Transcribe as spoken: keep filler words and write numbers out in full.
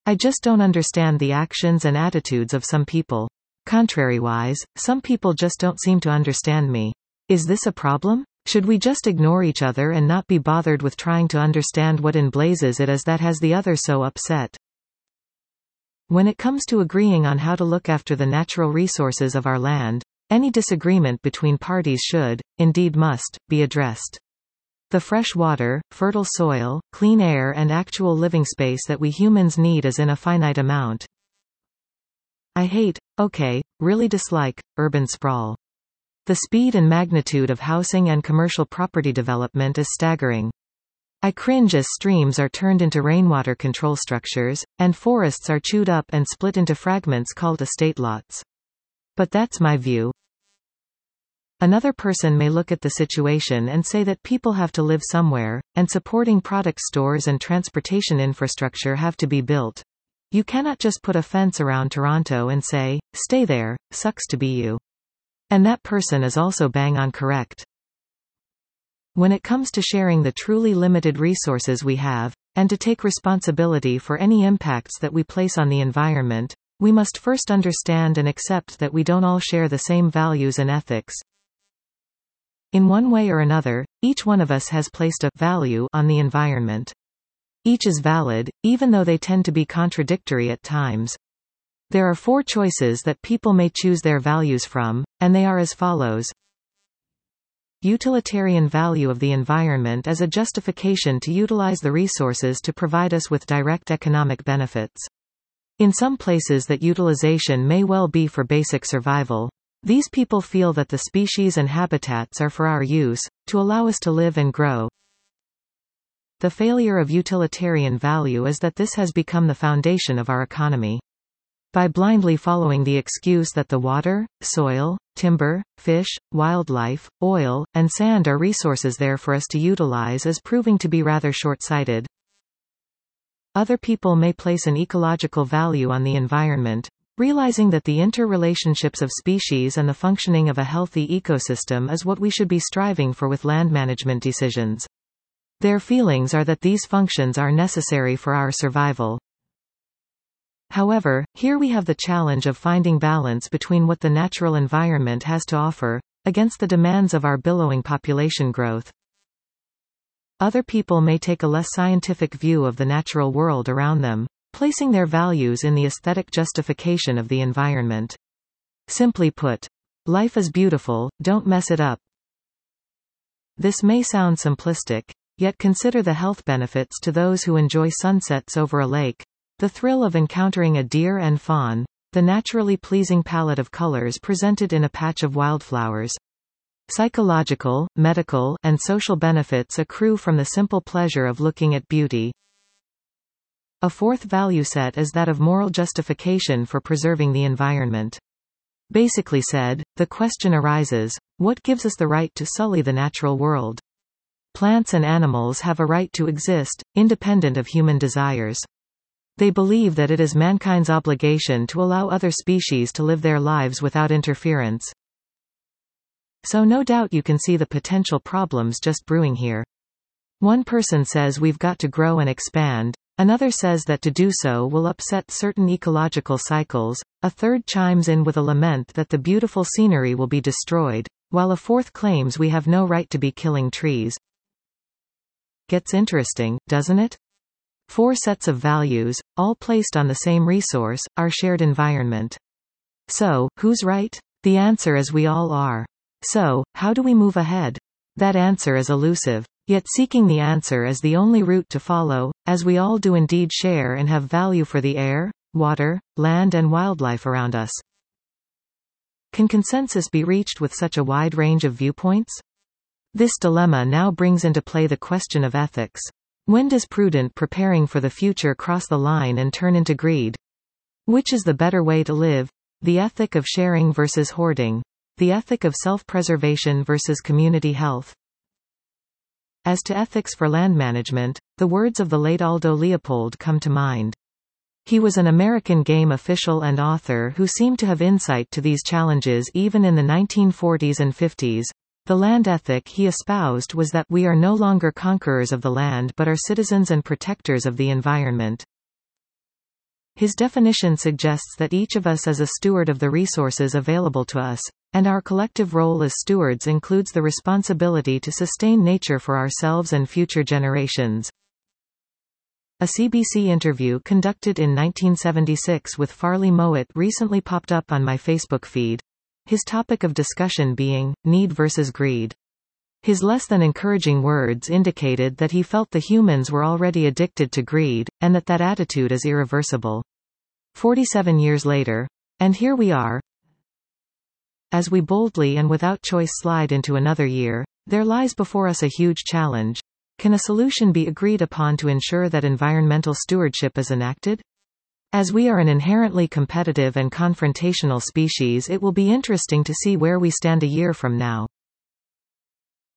I just don't understand the actions and attitudes of some people. Contrariwise, some people just don't seem to understand me. Is this a problem? Should we just ignore each other and not be bothered with trying to understand what in blazes it is that has the other so upset? When it comes to agreeing on how to look after the natural resources of our land, any disagreement between parties should, indeed must, be addressed. The fresh water, fertile soil, clean air and actual living space that we humans need is in a finite amount. I hate, okay, really dislike, urban sprawl. The speed and magnitude of housing and commercial property development is staggering. I cringe as streams are turned into rainwater control structures, and forests are chewed up and split into fragments called estate lots. But that's my view. Another person may look at the situation and say that people have to live somewhere, and supporting product stores and transportation infrastructure have to be built. You cannot just put a fence around Toronto and say, stay there, sucks to be you. And that person is also bang on correct. When it comes to sharing the truly limited resources we have, and to take responsibility for any impacts that we place on the environment, we must first understand and accept that we don't all share the same values and ethics. In one way or another, each one of us has placed a value on the environment. Each is valid, even though they tend to be contradictory at times. There are four choices that people may choose their values from, and they are as follows. Utilitarian value of the environment as a justification to utilize the resources to provide us with direct economic benefits. In some places that utilization may well be for basic survival. These people feel that the species and habitats are for our use, to allow us to live and grow. The failure of utilitarian value is that this has become the foundation of our economy. By blindly following the excuse that the water, soil, timber, fish, wildlife, oil, and sand are resources there for us to utilize is proving to be rather short-sighted. Other people may place an ecological value on the environment, realizing that the interrelationships of species and the functioning of a healthy ecosystem is what we should be striving for with land management decisions. Their feelings are that these functions are necessary for our survival. However, here we have the challenge of finding balance between what the natural environment has to offer, against the demands of our billowing population growth. Other people may take a less scientific view of the natural world around them, placing their values in the aesthetic justification of the environment. Simply put, life is beautiful, don't mess it up. This may sound simplistic, yet consider the health benefits to those who enjoy sunsets over a lake, the thrill of encountering a deer and fawn, the naturally pleasing palette of colors presented in a patch of wildflowers. Psychological, medical, and social benefits accrue from the simple pleasure of looking at beauty. A fourth value set is that of moral justification for preserving the environment. Basically said, the question arises, what gives us the right to sully the natural world? Plants and animals have a right to exist, independent of human desires. They believe that it is mankind's obligation to allow other species to live their lives without interference. So no doubt you can see the potential problems just brewing here. One person says we've got to grow and expand. Another says that to do so will upset certain ecological cycles, a third chimes in with a lament that the beautiful scenery will be destroyed, while a fourth claims we have no right to be killing trees. Gets interesting, doesn't it? Four sets of values, all placed on the same resource, our shared environment. So, who's right? The answer is we all are. So, how do we move ahead? That answer is elusive. Yet seeking the answer is the only route to follow, as we all do indeed share and have value for the air, water, land and wildlife around us. Can consensus be reached with such a wide range of viewpoints? This dilemma now brings into play the question of ethics. When does prudent preparing for the future cross the line and turn into greed? Which is the better way to live? The ethic of sharing versus hoarding. The ethic of self-preservation versus community health. As to ethics for land management, the words of the late Aldo Leopold come to mind. He was an American game official and author who seemed to have insight to these challenges even in the nineteen forties and fifties. The land ethic he espoused was that we are no longer conquerors of the land but are citizens and protectors of the environment. His definition suggests that each of us is a steward of the resources available to us, and our collective role as stewards includes the responsibility to sustain nature for ourselves and future generations. A C B C interview conducted in nineteen seventy-six with Farley Mowat recently popped up on my Facebook feed. His topic of discussion being, need versus greed. His less than encouraging words indicated that he felt the humans were already addicted to greed, and that that attitude is irreversible. Forty-seven years later. And here we are. As we boldly and without choice slide into another year, there lies before us a huge challenge. Can a solution be agreed upon to ensure that environmental stewardship is enacted? As we are an inherently competitive and confrontational species, it will be interesting to see where we stand a year from now.